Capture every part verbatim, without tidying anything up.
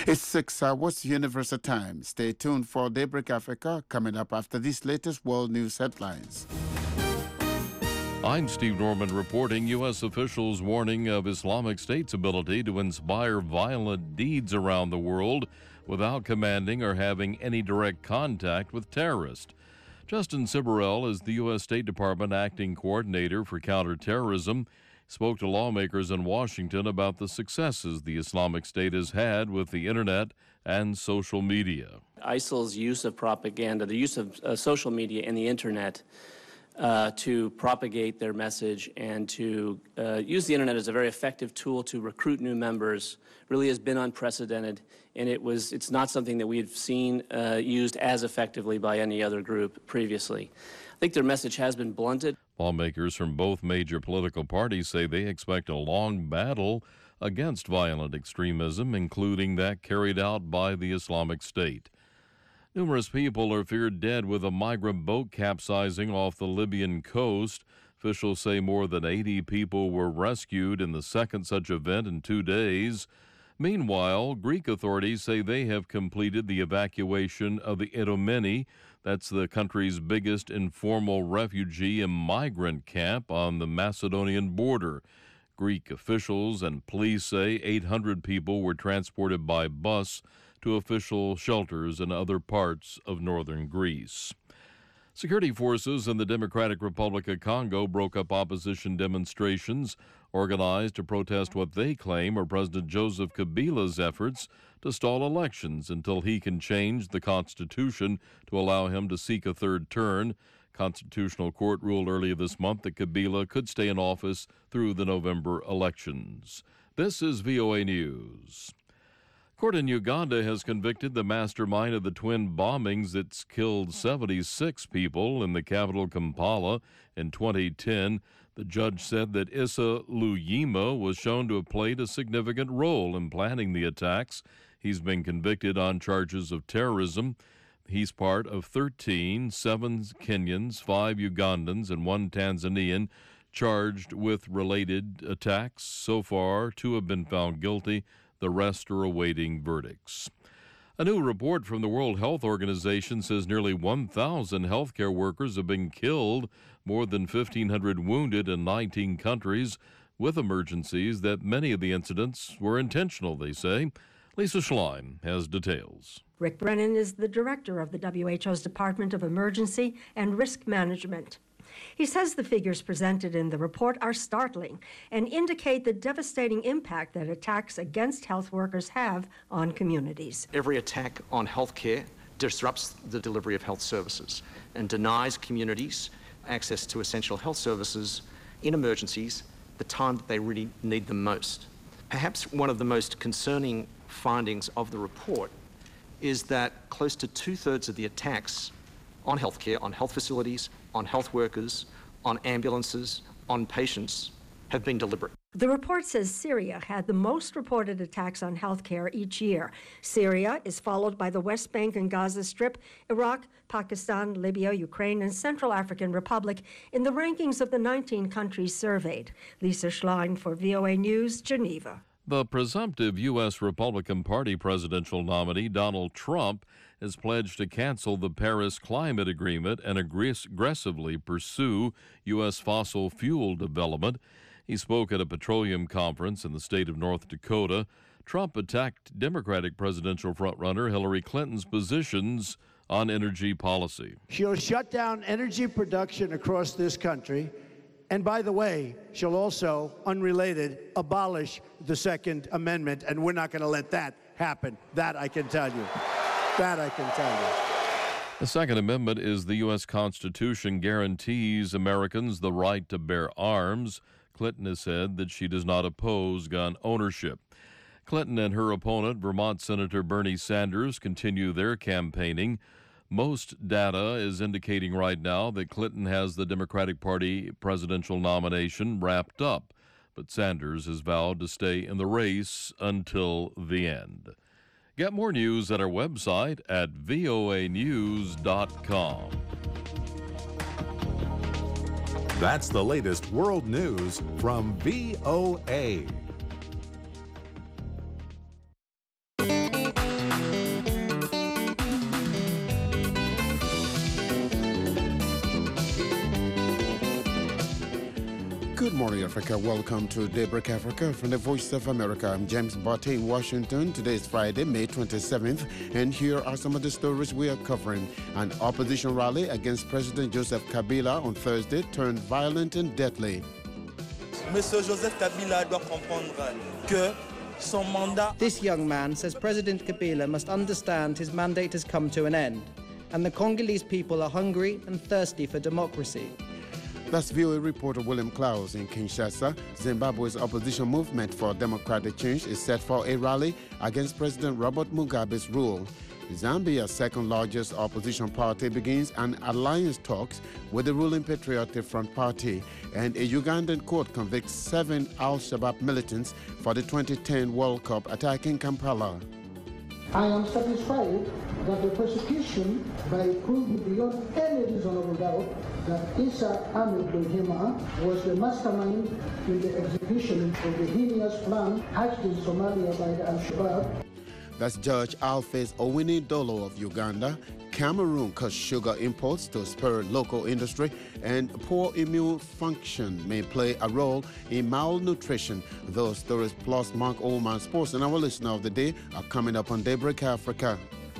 It's six hours Universal Time. Stay tuned for Daybreak Africa coming up after these latest world news headlines. I'm Steve Norman reporting. U S officials warning of Islamic State's ability to inspire violent deeds around the world without commanding or having any direct contact with terrorists. Justin Siberel is the U S State Department acting coordinator for counterterrorism. Spoke to lawmakers in Washington about the successes the Islamic State has had with the internet and social media. ISIL's use of propaganda, the use of uh, social media and the internet uh, to propagate their message and to uh, use the internet as a very effective tool to recruit new members really has been unprecedented, and it was it's not something that we've seen uh, used as effectively by any other group previously. I think their message has been blunted. Lawmakers from both major political parties say they expect a long battle against violent extremism, including that carried out by the Islamic State. Numerous people are feared dead with a migrant boat capsizing off the Libyan coast. Officials say more than eighty people were rescued in the second such event in two days. Meanwhile, Greek authorities say they have completed the evacuation of the Idomeni. That's the country's biggest informal refugee and migrant camp on the Macedonian border. Greek officials and police say eight hundred people were transported by bus to official shelters in other parts of northern Greece. Security forces in the Democratic Republic of Congo broke up opposition demonstrations organized to protest what they claim are President Joseph Kabila's efforts to stall elections until he can change the Constitution to allow him to seek a third term. Constitutional Court ruled earlier this month that Kabila could stay in office through the November elections. This is V O A News. Court in Uganda has convicted the mastermind of the twin bombings that's killed seventy-six people in the capital Kampala in twenty ten. The judge said that Issa Luyima was shown to have played a significant role in planning the attacks. He's been convicted on charges of terrorism. He's part of thirteen, seven Kenyans, five Ugandans, and one Tanzanian charged with related attacks. So far, two have been found guilty. The rest are awaiting verdicts. A new report from the World Health Organization says nearly one thousand healthcare workers have been killed, more than fifteen hundred wounded in nineteen countries, with emergencies that many of the incidents were intentional, they say. Lisa Schlein has details. Rick Brennan is the director of the W H O's Department of Emergency and Risk Management. He says the figures presented in the report are startling and indicate the devastating impact that attacks against health workers have on communities. Every attack on healthcare disrupts the delivery of health services and denies communities access to essential health services in emergencies the time that they really need them most. Perhaps one of the most concerning findings of the report is that close to two-thirds of the attacks on healthcare, on health facilities, on health workers, on ambulances, on patients, have been deliberate. The report says Syria had the most reported attacks on healthcare each year. Syria is followed by the West Bank and Gaza Strip, Iraq, Pakistan, Libya, Ukraine, and Central African Republic in the rankings of the nineteen countries surveyed. Lisa Schlein for V O A News, Geneva. The presumptive U S Republican Party presidential nominee, Donald Trump, has pledged to cancel the Paris Climate Agreement and aggressively pursue U S fossil fuel development. He spoke at a petroleum conference in the state of North Dakota. Trump attacked Democratic presidential frontrunner Hillary Clinton's positions on energy policy. She'll shut down energy production across this country. And by the way, she'll also, unrelated, abolish the Second Amendment, and we're not going to let that happen. That I can tell you. That I can tell you. The Second Amendment is the U S Constitution guarantees Americans the right to bear arms. Clinton has said that she does not oppose gun ownership. Clinton and her opponent, Vermont Senator Bernie Sanders, continue their campaigning. Most data is indicating right now that Clinton has the Democratic Party presidential nomination wrapped up, but Sanders has vowed to stay in the race until the end. Get more news at our website at V O A news dot com. That's the latest world news from V O A. Good morning, Africa. Welcome to Daybreak Africa from the Voice of America. I'm James Botte in Washington. Today is Friday, May twenty-seventh, and here are some of the stories we are covering. An opposition rally against President Joseph Kabila on Thursday turned violent and deadly. Monsieur Joseph Kabila doit comprendre que son mandat. This young man says President Kabila must understand his mandate has come to an end, and the Congolese people are hungry and thirsty for democracy. That's V O A reporter William Klaus in Kinshasa. Zimbabwe's opposition movement for democratic change is set for a rally against President Robert Mugabe's rule. Zambia's second-largest opposition party begins an alliance talks with the ruling Patriotic Front Party, and a Ugandan court convicts seven Al-Shabaab militants for the twenty ten World Cup attack in Kampala. I am satisfied that the prosecution, by proving beyond any reasonable doubt that Issa Ahmed Bohima was the mastermind in the execution of the heinous plan hatched in Somalia by the Al-Shabaab. That's Judge Alphonse Owini Dolo of Uganda. Cameroon cuts sugar imports to spur local industry, and poor immune function may play a role in malnutrition. Those stories plus Mark Oldman Sports and our listener of the day are coming up on Daybreak Africa.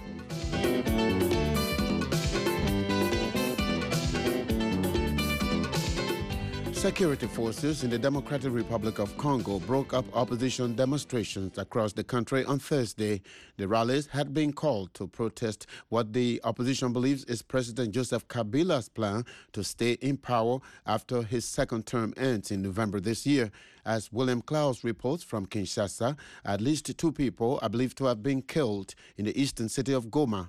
Security forces in the Democratic Republic of Congo broke up opposition demonstrations across the country on Thursday. The rallies had been called to protest what the opposition believes is President Joseph Kabila's plan to stay in power after his second term ends in November this year. As William Klaus reports from Kinshasa, at least two people are believed to have been killed in the eastern city of Goma.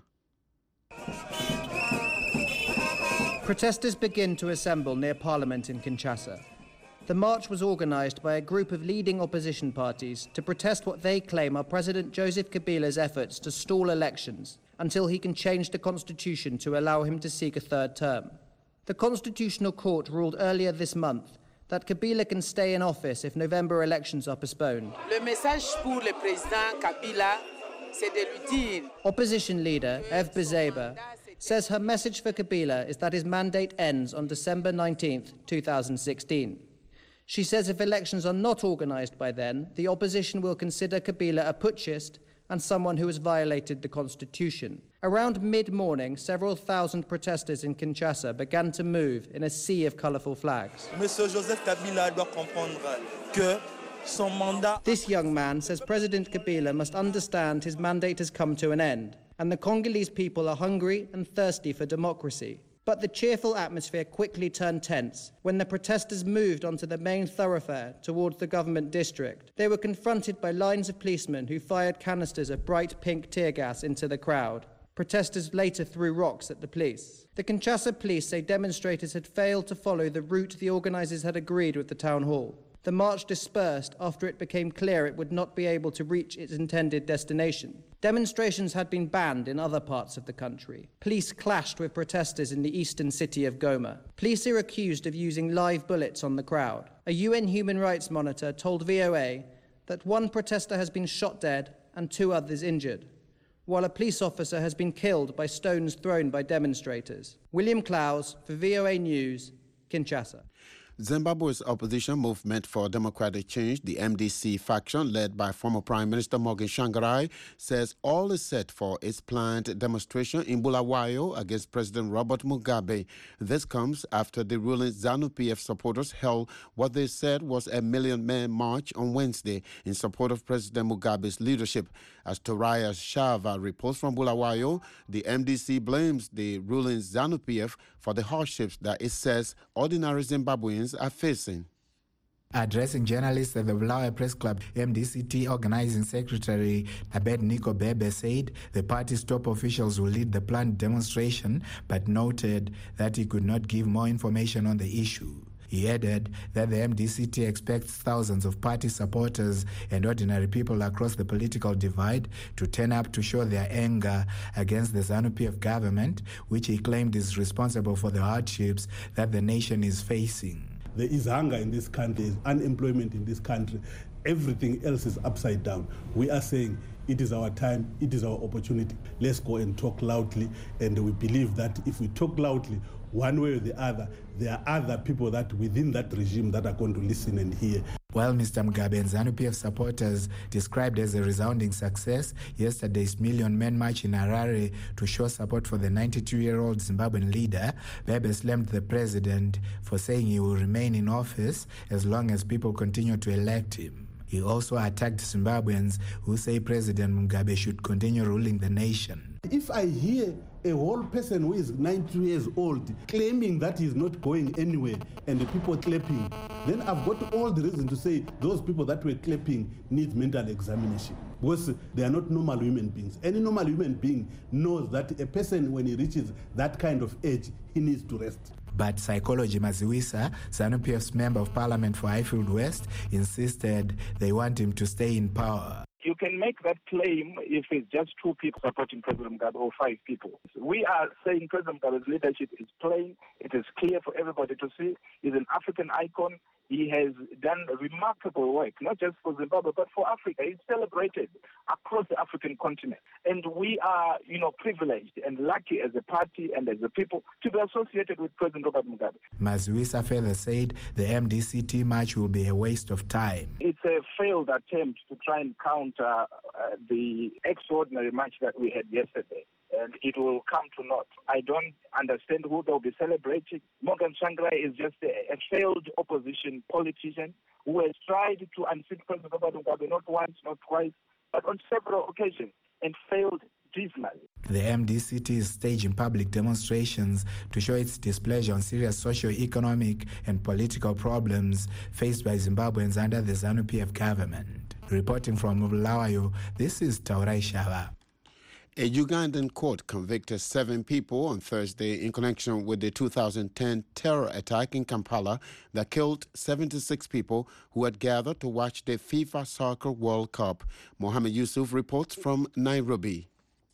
Protesters begin to assemble near Parliament in Kinshasa. The march was organised by a group of leading opposition parties to protest what they claim are President Joseph Kabila's efforts to stall elections until he can change the constitution to allow him to seek a third term. The Constitutional Court ruled earlier this month that Kabila can stay in office if November elections are postponed. Le message pour le président Kabila, c'est de lui dire. Opposition leader Ev Bezeba says her message for Kabila is that his mandate ends on December nineteenth, two thousand sixteen. She says if elections are not organised by then, the opposition will consider Kabila a putschist and someone who has violated the constitution. Around mid-morning, several thousand protesters in Kinshasa began to move in a sea of colourful flags. Monsieur Joseph Kabila doit comprendre que son mandat. This young man says President Kabila must understand his mandate has come to an end, and the Congolese people are hungry and thirsty for democracy. But the cheerful atmosphere quickly turned tense when the protesters moved onto the main thoroughfare towards the government district. They were confronted by lines of policemen who fired canisters of bright pink tear gas into the crowd. Protesters later threw rocks at the police. The Kinshasa police say demonstrators had failed to follow the route the organisers had agreed with the town hall. The march dispersed after it became clear it would not be able to reach its intended destination. Demonstrations had been banned in other parts of the country. Police clashed with protesters in the eastern city of Goma. Police are accused of using live bullets on the crowd. A U N human rights monitor told V O A that one protester has been shot dead and two others injured, while a police officer has been killed by stones thrown by demonstrators. William Klaus for V O A News, Kinshasa. Zimbabwe's opposition movement for democratic change, the M D C faction led by former Prime Minister Morgan Tsvangirai, says all is set for its planned demonstration in Bulawayo against President Robert Mugabe. This comes after the ruling ZANU-P F supporters held what they said was a million-man march on Wednesday in support of President Mugabe's leadership. As Toraya Shava reports from Bulawayo, the M D C blames the ruling ZANU-P F for the hardships that it says ordinary Zimbabweans are facing. Addressing journalists at the Bulawayo Press Club, M D C T Organizing Secretary Abednego Bebe said the party's top officials will lead the planned demonstration, but noted that he could not give more information on the issue. He added that the M D C T expects thousands of party supporters and ordinary people across the political divide to turn up to show their anger against the ZANU-P F government, which he claimed is responsible for the hardships that the nation is facing. There is hunger in this country, there is unemployment in this country. Everything else is upside down. We are saying it is our time, it is our opportunity. Let's go and talk loudly, and we believe that if we talk loudly, one way or the other, there are other people that within that regime that are going to listen and hear. While Mister Mugabe and ZANU-P F supporters described as a resounding success yesterday's Million Men March in Harare to show support for the ninety-two-year-old Zimbabwean leader, Bebe slammed the president for saying he will remain in office as long as people continue to elect him. He also attacked Zimbabweans who say President Mugabe should continue ruling the nation. If I hear a whole person who is ninety years old claiming that he's not going anywhere and the people clapping, then I've got all the reason to say those people that were clapping need mental examination, because they are not normal human beings. Any normal human being knows that a person, when he reaches that kind of age, he needs to rest. But Psychology Maziwisa, ZANU-P F's member of parliament for Highfield West, insisted they want him to stay in power. You can make that claim if it's just two people supporting President Mugabe or five people. We are saying President Mugabe's leadership is plain. It is clear for everybody to see. He's an African icon. He has done remarkable work, not just for Zimbabwe, but for Africa. He's celebrated across the African continent. And we are, you know, privileged and lucky as a party and as a people to be associated with President Robert Mugabe. Maziwisa further said the M D C T march will be a waste of time. It's a failed attempt to try and counter uh, the extraordinary march that we had yesterday. And it will come to naught. I don't understand who they'll be celebrating. Morgan Tsvangirai is just a, a failed opposition politician who has tried to unseat President Robert Mugabe not once, not twice, but on several occasions, and failed dismally. The M D C T is staging public demonstrations to show its displeasure on serious socio-economic and political problems faced by Zimbabweans under the ZANU-P F government. Reporting from Bulawayo, this is Taurai Shava. A Ugandan court convicted seven people on Thursday in connection with the two thousand ten terror attack in Kampala that killed seventy-six people who had gathered to watch the FIFA Soccer World Cup. Mohammed Yusuf reports from Nairobi.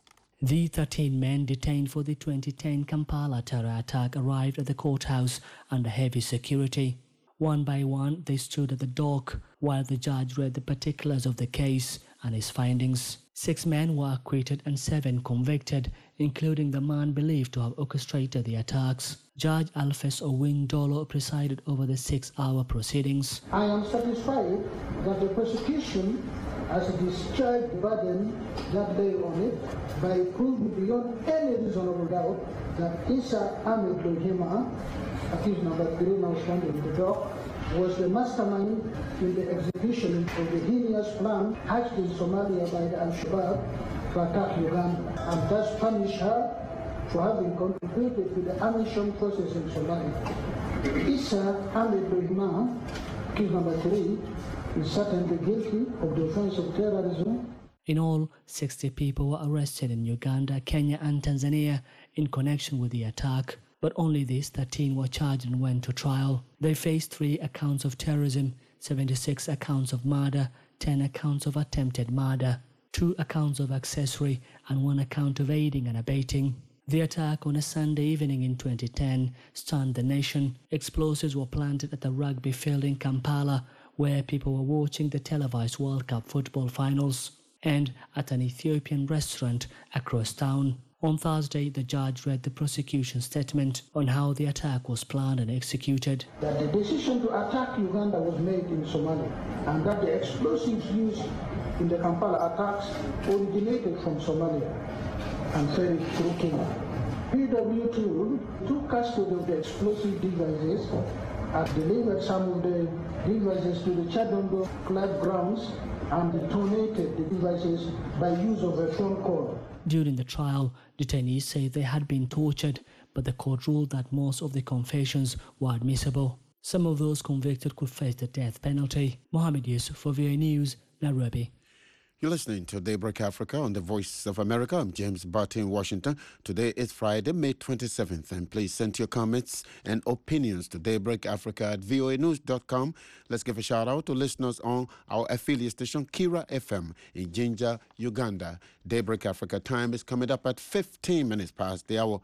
The thirteen men detained for the twenty ten Kampala terror attack arrived at the courthouse under heavy security. One by one, they stood at the dock while the judge read the particulars of the case and his findings. Six men were acquitted and seven convicted, including the man believed to have orchestrated the attacks. Judge Alphonse Owindolo presided over the six-hour proceedings. I am satisfied that the prosecution has discharged the burden that lay on it by proving beyond any reasonable doubt that Issa Ahmed Lohima, accused number three now standing in the dock, was the mastermind in the execution of the heinous plan hatched in Somalia by the Al-Shabaab to attack Uganda, and thus punish her for having contributed to the ammunition process in Somalia. Issa Ahmed Lohima, accused number three, is certainly guilty of the offense of terrorism. In all, sixty people were arrested in Uganda, Kenya and Tanzania in connection with the attack. But only these thirteen were charged and went to trial. They faced three accounts of terrorism, seventy-six accounts of murder, ten accounts of attempted murder, two accounts of accessory, and one account of aiding and abetting. The attack on a Sunday evening in twenty ten stunned the nation. Explosives were planted at the rugby field in Kampala, where people were watching the televised World Cup football finals, and at an Ethiopian restaurant across town. On Thursday, the judge read the prosecution statement on how the attack was planned and executed. That the decision to attack Uganda was made in Somalia, and that the explosives used in the Kampala attacks originated from Somalia and ferried through Kenya. P W two took custody of the explosive devices and delivered some of the devices to the Chadondo club grounds and detonated the devices by use of a phone call. During the trial, detainees say they had been tortured, but the court ruled that most of the confessions were admissible. Some of those convicted could face the death penalty. Mohammed Yusuf for V O A News, Nairobi. You're listening to Daybreak Africa on the Voice of America. I'm James Barty in Washington. Today is Friday, May twenty-seventh, and please send your comments and opinions to daybreakafrica at v o a news dot com. Let's give a shout out to listeners on our affiliate station, Kira F M in Jinja, Uganda. Daybreak Africa time is coming up at fifteen minutes past the hour.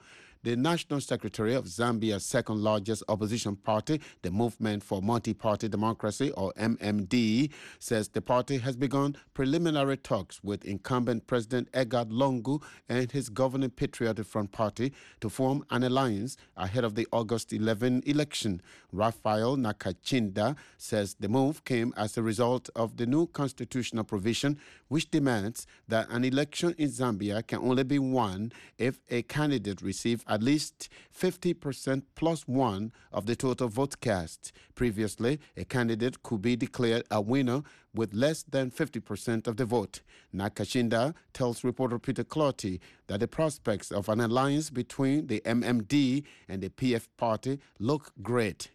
The National Secretary of Zambia's second largest opposition party, the Movement for Multi-Party Democracy, or M M D, says the party has begun preliminary talks with incumbent President Edgar Lungu and his governing Patriotic Front Party to form an alliance ahead of the August eleventh election. Raphael Nakachinda says the move came as a result of the new constitutional provision which demands that an election in Zambia can only be won if a candidate receives at least fifty percent plus one of the total vote cast. Previously, a candidate could be declared a winner with less than fifty percent of the vote. Nakachinda tells reporter Peter Clotty that the prospects of an alliance between the M M D and the P F party look great.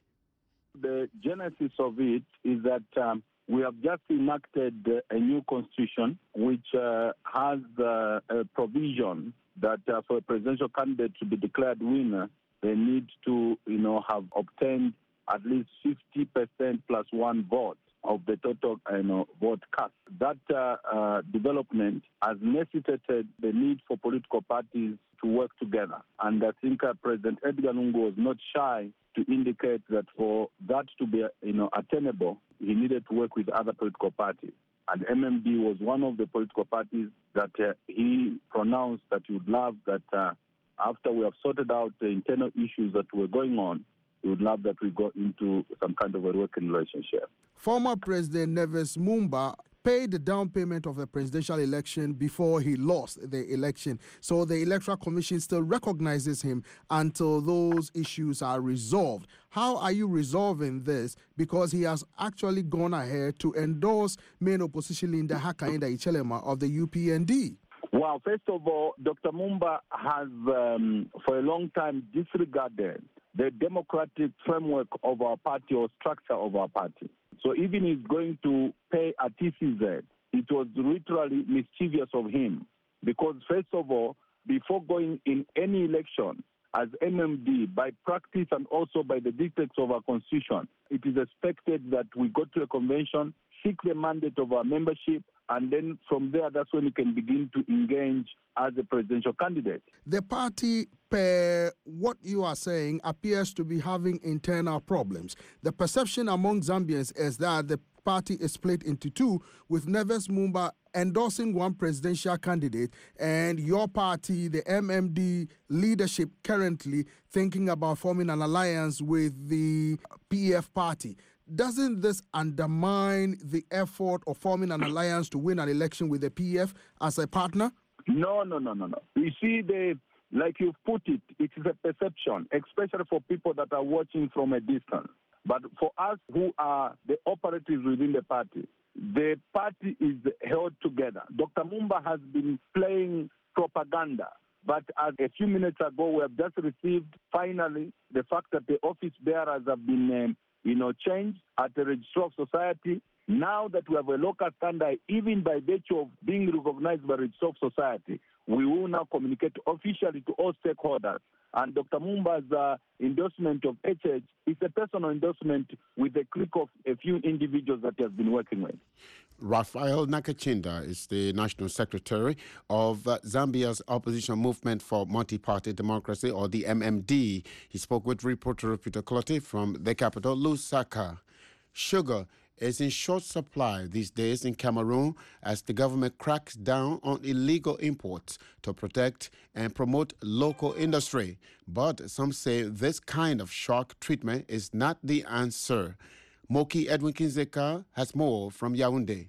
The genesis of it is that um, we have just enacted uh, a new constitution which uh, has uh, a provision that uh, for a presidential candidate to be declared winner, they need to, you know, have obtained at least fifty percent plus one vote of the total you know, vote cast. That uh, uh, development has necessitated the need for political parties to work together. And I think uh, President Edgar Lungu was not shy to indicate that for that to be you know, attainable, he needed to work with other political parties. And M M D was one of the political parties that uh, he pronounced that he would love that uh, after we have sorted out the internal issues that were going on, he would love that we go into some kind of a working relationship. Former President Neves Mumba paid the down payment of the presidential election before he lost the election. So the Electoral Commission still recognizes him until those issues are resolved. How are you resolving this? Because he has actually gone ahead to endorse main opposition leader Hakainde Hichilema of the U P N D. Well, first of all, Doctor Mumba has um, for a long time disregarded the democratic framework of our party or structure of our party. So even he's going to pay a T C Z, it was literally mischievous of him. Because first of all, before going in any election, as M M D, by practice and also by the dictates of our constitution, it is expected that we go to a convention, seek the mandate of our membership, and then from there, that's when we can begin to engage as a presidential candidate. The party, per what you are saying, appears to be having internal problems. The perception among Zambians is that the party is split into two, with Neves Mumba endorsing one presidential candidate and your party, the M M D leadership, currently thinking about forming an alliance with the P F party. Doesn't this undermine the effort of forming an alliance to win an election with the P F as a partner? No, no, no, no, no. You see, the like you put it, it is a perception, especially for people that are watching from a distance. But for us who are the operatives within the party, the party is held together. Doctor Mumba has been playing propaganda. But as a few minutes ago, we have just received, finally, the fact that the office bearers have been um, you know, changed at the Registrar of Society. Now that we have a local standard, even by virtue of being recognized by the Registrar of Society, we will now communicate officially to all stakeholders. And Doctor Mumba's uh, endorsement of H H is a personal endorsement with a clique of a few individuals that he has been working with. Raphael Nakachinda is the National Secretary of uh, Zambia's Opposition Movement for Multi-Party Democracy, or the M M D. He spoke with reporter Peter Clotty from the capital, Lusaka. Sugar is in short supply these days in Cameroon as the government cracks down on illegal imports to protect and promote local industry. But some say this kind of shark treatment is not the answer. Moki Edwin Kinzeka has more from Yaoundé.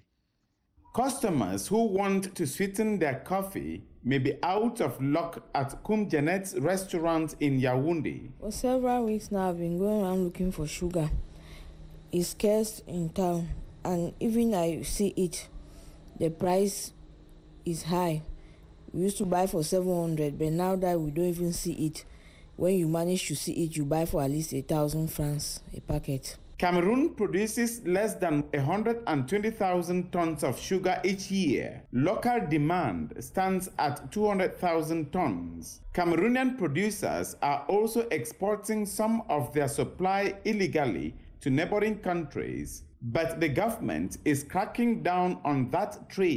Customers who want to sweeten their coffee may be out of luck at Kum Janet's restaurant in Yaoundé. For several weeks now, I've been going around looking for sugar. It's scarce in town, and even I see it, the price is high. We used to buy for seven hundred, but now that we don't even see it, when you manage to see it, you buy for at least a thousand francs a packet. Cameroon produces less than one hundred twenty thousand tons of sugar each year. Local demand stands at two hundred thousand tons. Cameroonian producers are also exporting some of their supply illegally to neighboring countries, but the government is cracking down on that trade.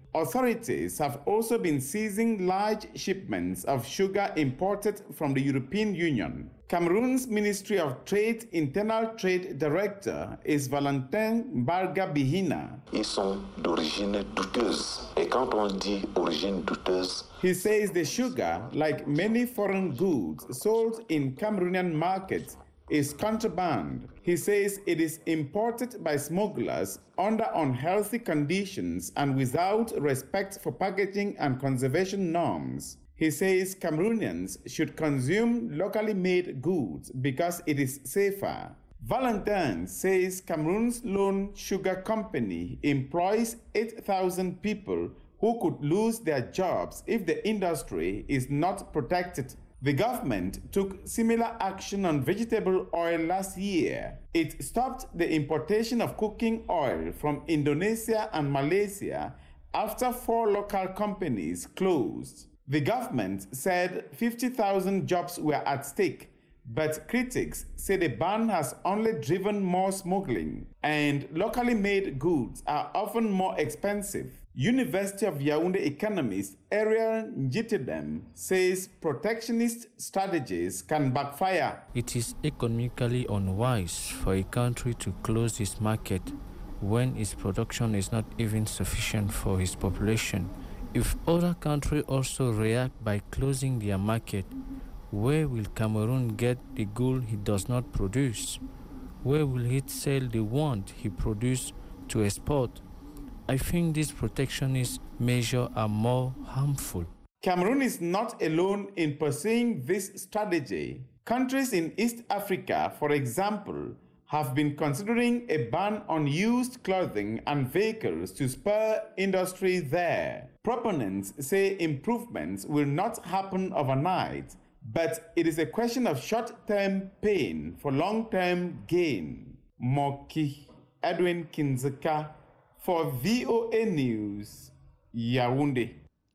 Authorities have also been seizing large shipments of sugar imported from the European Union. Cameroon's Ministry of Trade Internal Trade Director is Valentin Barga Bihina. Ils sont d'origine douteuse. Et quand on dit origine douteuse, he says the sugar, like many foreign goods sold in Cameroonian markets, is contraband. He says it is imported by smugglers under unhealthy conditions and without respect for packaging and conservation norms. He says Cameroonians should consume locally made goods because it is safer. Valentin says Cameroon's Lone Sugar Company employs eight thousand people who could lose their jobs if the industry is not protected. The government took similar action on vegetable oil last year. It stopped the importation of cooking oil from Indonesia and Malaysia after four local companies closed. The government said fifty thousand jobs were at stake, but critics say the ban has only driven more smuggling, and locally made goods are often more expensive. University of Yaoundé economist Ariel Njitedem says protectionist strategies can backfire. It is economically unwise for a country to close its market when its production is not even sufficient for its population. If other countries also react by closing their market, where will Cameroon get the gold he does not produce? Where will he sell the one he produces to export? I think these protectionist measures are more harmful. Cameroon is not alone in pursuing this strategy. Countries in East Africa, for example, have been considering a ban on used clothing and vehicles to spur industry there. Proponents say improvements will not happen overnight, but it is a question of short-term pain for long-term gain. Moki Edwin Kinzeka for V O A News, Yaoundé.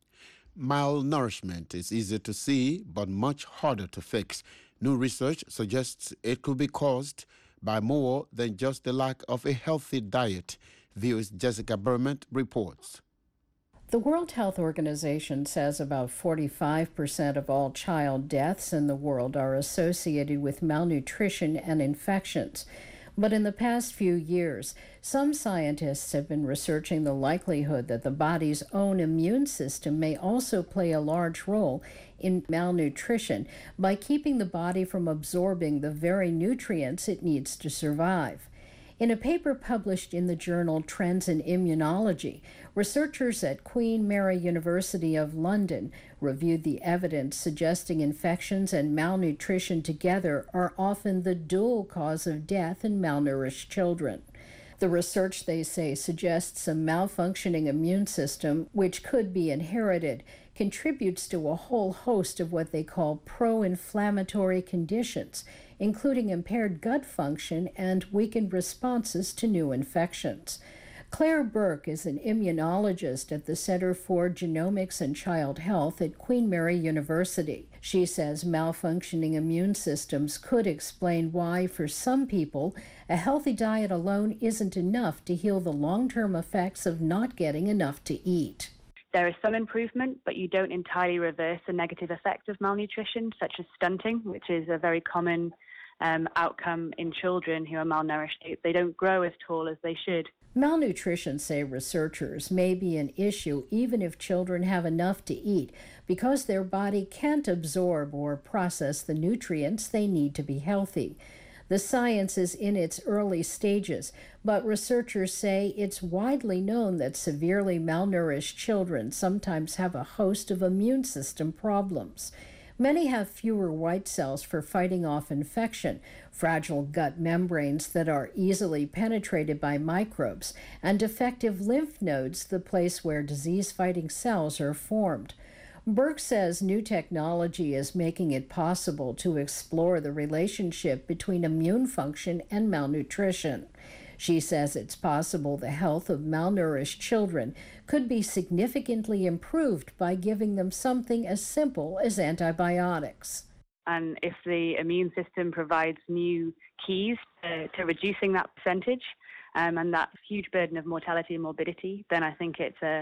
Malnourishment is easy to see, but much harder to fix. New research suggests it could be caused by more than just the lack of a healthy diet. V O's Jessica Berman reports. The World Health Organization says about forty-five percent of all child deaths in the world are associated with malnutrition and infections. But in the past few years, some scientists have been researching the likelihood that the body's own immune system may also play a large role in malnutrition by keeping the body from absorbing the very nutrients it needs to survive. In a paper published in the journal Trends in Immunology, researchers at Queen Mary University of London reviewed the evidence suggesting infections and malnutrition together are often the dual cause of death in malnourished children. The research, they say, suggests a malfunctioning immune system, which could be inherited, contributes to a whole host of what they call pro-inflammatory conditions, including impaired gut function and weakened responses to new infections. Claire Burke is an immunologist at the Center for Genomics and Child Health at Queen Mary University. She says malfunctioning immune systems could explain why, for some people, a healthy diet alone isn't enough to heal the long-term effects of not getting enough to eat. There is some improvement, but you don't entirely reverse the negative effect of malnutrition, such as stunting, which is a very common um, outcome in children who are malnourished. They, they don't grow as tall as they should. Malnutrition, say researchers, may be an issue even if children have enough to eat because their body can't absorb or process the nutrients they need to be healthy. The science is in its early stages, but researchers say it's widely known that severely malnourished children sometimes have a host of immune system problems. Many have fewer white cells for fighting off infection, fragile gut membranes that are easily penetrated by microbes, and defective lymph nodes, the place where disease-fighting cells are formed. Burke says new technology is making it possible to explore the relationship between immune function and malnutrition. She says it's possible the health of malnourished children could be significantly improved by giving them something as simple as antibiotics. And if the immune system provides new keys to, to reducing that percentage um, and that huge burden of mortality and morbidity, then I think it's a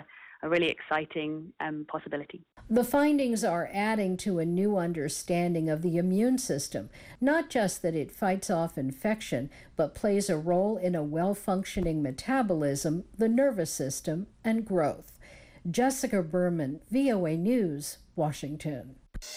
a really exciting um, possibility. The findings are adding to a new understanding of the immune system, not just that it fights off infection, but plays a role in a well-functioning metabolism, the nervous system, and growth. Jessica Berman, V O A News, Washington.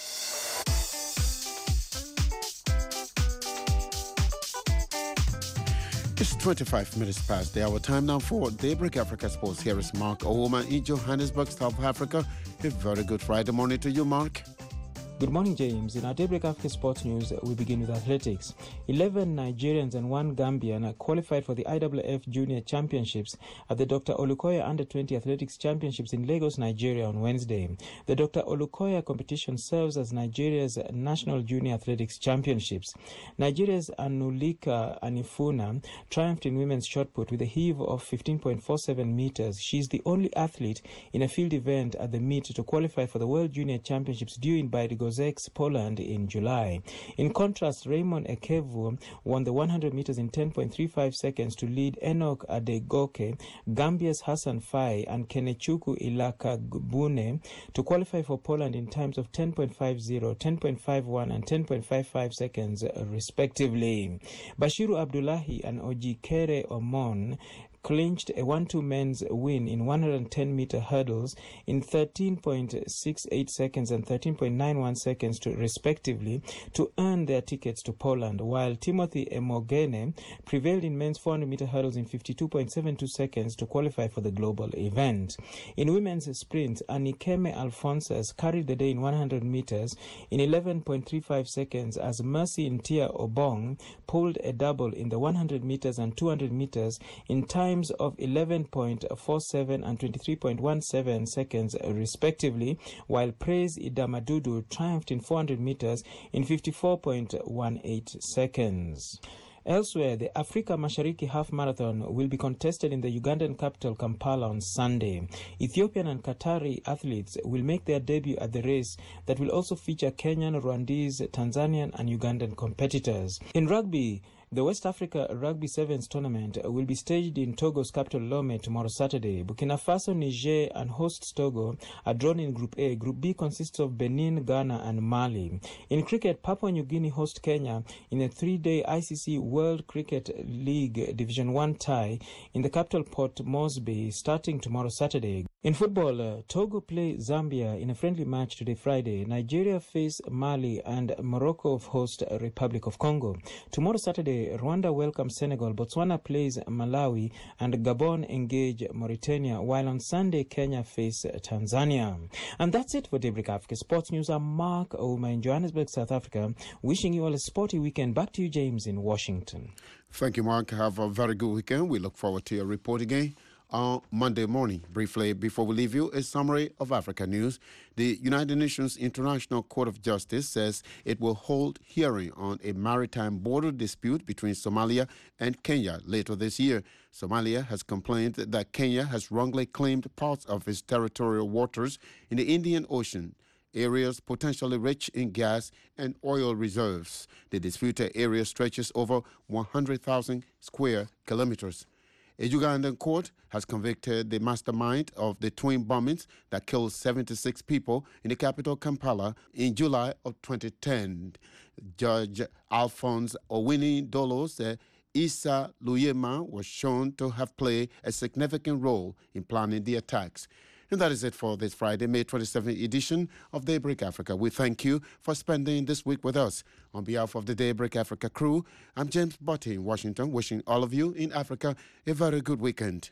It's twenty-five minutes past the hour. Time now for Daybreak Africa Sports. Here is Mark Owoma in Johannesburg, South Africa. A very good Friday morning to you, Mark. Good morning, James. In our Daybreak Africa Sports News, we begin with athletics. eleven Nigerians and one Gambian qualified for the I W F Junior Championships at the Doctor Olukoya Under twenty Athletics Championships in Lagos, Nigeria on Wednesday. The Doctor Olukoya competition serves as Nigeria's National Junior Athletics Championships. Nigeria's Anulika Anifuna triumphed in women's shot put with a heave of fifteen point four seven meters. She is the only athlete in a field event at the meet to qualify for the World Junior Championships due in Bydgoszcz, Poland in July. In contrast, Raymond Ekevu won the one hundred meters in ten point three five seconds to lead Enoch Adegoke, Gambia's Hassan Faye, and Kenechukwu Ilakagbune to qualify for Poland in times of ten point five zero, ten point five one, and ten point five five seconds, respectively. Bashiru Abdullahi and Ojikere Omon clinched a one two men's win in one hundred ten meter hurdles in thirteen point six eight seconds and thirteen point nine one seconds to respectively to earn their tickets to Poland, while Timothy Emogene prevailed in men's four hundred meter hurdles in fifty-two point seven two seconds to qualify for the global event. In women's sprint, Anikeme Alphonsas carried the day in one hundred meters in eleven point three five seconds as Mercy Ntia Obong pulled a double in the one hundred meters and two hundred meters in time of eleven point four seven and twenty-three point one seven seconds respectively, while Praise Idamadudu triumphed in four hundred meters in fifty-four point one eight seconds. Elsewhere, the Africa Mashariki Half Marathon will be contested in the Ugandan capital Kampala on Sunday. Ethiopian and Qatari athletes will make their debut at the race that will also feature Kenyan, Rwandese, Tanzanian and Ugandan competitors. In rugby, the West Africa Rugby Sevens tournament will be staged in Togo's capital Lome tomorrow Saturday. Burkina Faso, Niger and hosts Togo are drawn in Group A. Group B consists of Benin, Ghana and Mali. In cricket, Papua New Guinea host Kenya in a three-day I C C World Cricket League Division one tie in the capital Port Moresby starting tomorrow Saturday. In football, uh, Togo play Zambia in a friendly match today Friday. Nigeria face Mali and Morocco host Republic of Congo. Tomorrow Saturday, Rwanda welcomes Senegal, Botswana plays Malawi, and Gabon engage Mauritania, while on Sunday, Kenya face Tanzania. And that's it for Daybreak Africa Sports News. I'm Mark Ouma in Johannesburg, South Africa, wishing you all a sporty weekend. Back to you, James, in Washington. Thank you, Mark. Have a very good weekend. We look forward to your report again on Monday morning. Briefly, before we leave you, a summary of Africa news. The United Nations International Court of Justice says it will hold hearing on a maritime border dispute between Somalia and Kenya later this year. Somalia has complained that Kenya has wrongly claimed parts of its territorial waters in the Indian Ocean, areas potentially rich in gas and oil reserves. The disputed area stretches over one hundred thousand square kilometers. A Ugandan court has convicted the mastermind of the twin bombings that killed seventy-six people in the capital Kampala in July of twenty ten. Judge Alphonse Owini Dolo said Issa Luyema was shown to have played a significant role in planning the attacks. And that is it for this Friday, May twenty-seventh edition of Daybreak Africa. We thank you for spending this week with us. On behalf of the Daybreak Africa crew, I'm James Botti in Washington, wishing all of you in Africa a very good weekend.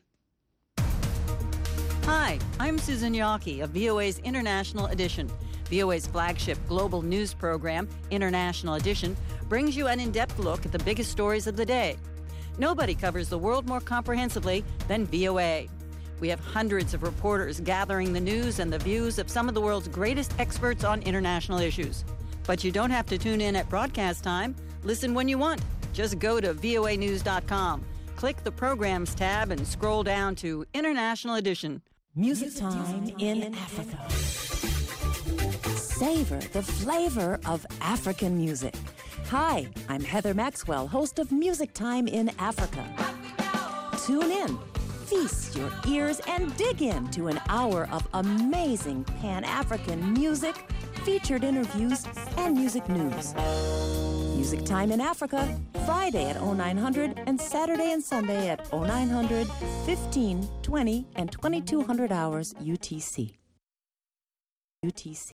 Hi, I'm Susan Yawkey of V O A's International Edition. V O A's flagship global news program, International Edition, brings you an in-depth look at the biggest stories of the day. Nobody covers the world more comprehensively than V O A. We have hundreds of reporters gathering the news and the views of some of the world's greatest experts on international issues. But you don't have to tune in at broadcast time. Listen when you want. Just go to V O A news dot com. Click the Programs tab and scroll down to International Edition. Music Time in Africa. Savor the flavor of African music. Hi, I'm Heather Maxwell, host of Music Time in Africa. Tune in Feast your ears and dig into an hour of amazing Pan-African music, featured interviews, and music news. Music Time in Africa, Friday at oh nine hundred and Saturday and Sunday at oh nine hundred, fifteen, twenty, and twenty-two hundred hours U T C. U T C.